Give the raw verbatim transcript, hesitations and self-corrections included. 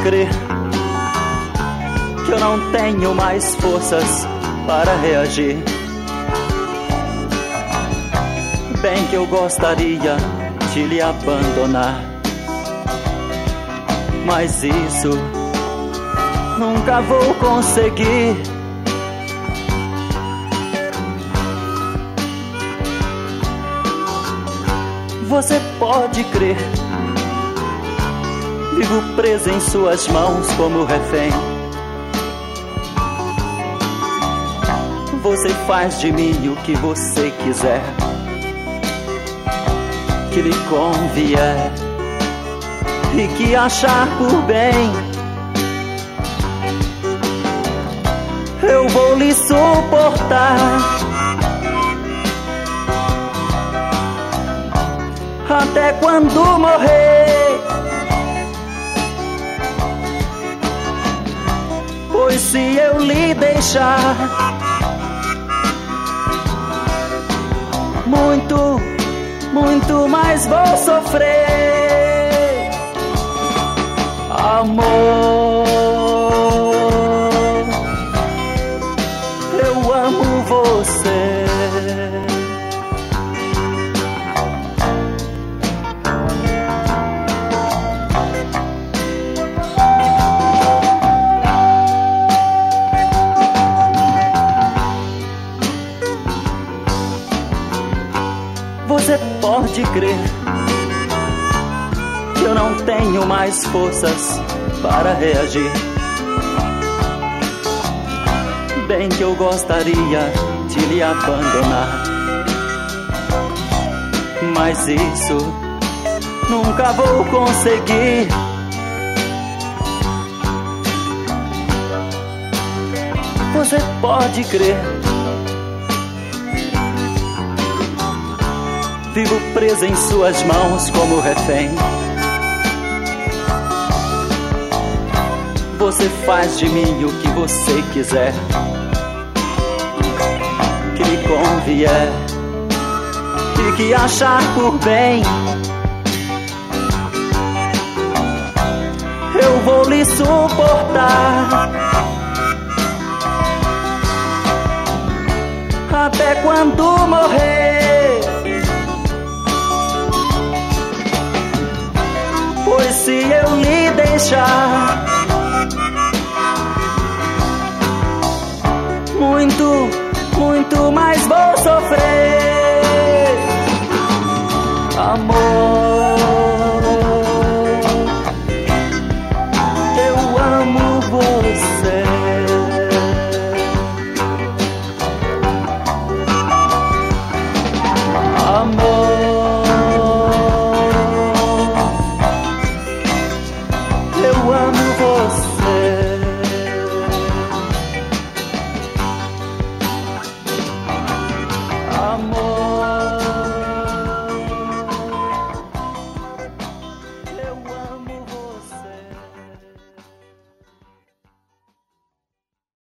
crer que eu não tenho mais forças para reagir. Bem que eu gostaria de lhe abandonar, mas isso nunca vou conseguir. Você pode crer, vivo preso em suas mãos como refém. Você faz de mim o que você quiser, que lhe convier e que achar por bem. Eu vou lhe suportar até quando morrer, pois se eu lhe deixar, muito, muito mais vou sofrer. Amor, eu amo você. Você pode crer que eu não tenho mais forças para reagir. Bem que eu gostaria de lhe abandonar, mas isso nunca vou conseguir. Você pode crer, vivo preso em suas mãos como refém. Você faz de mim o que você quiser, que lhe convier e que achar por bem. Eu vou lhe suportar até quando morrer, pois se eu lhe deixar, muito, muito mais vou sofrer. Amor,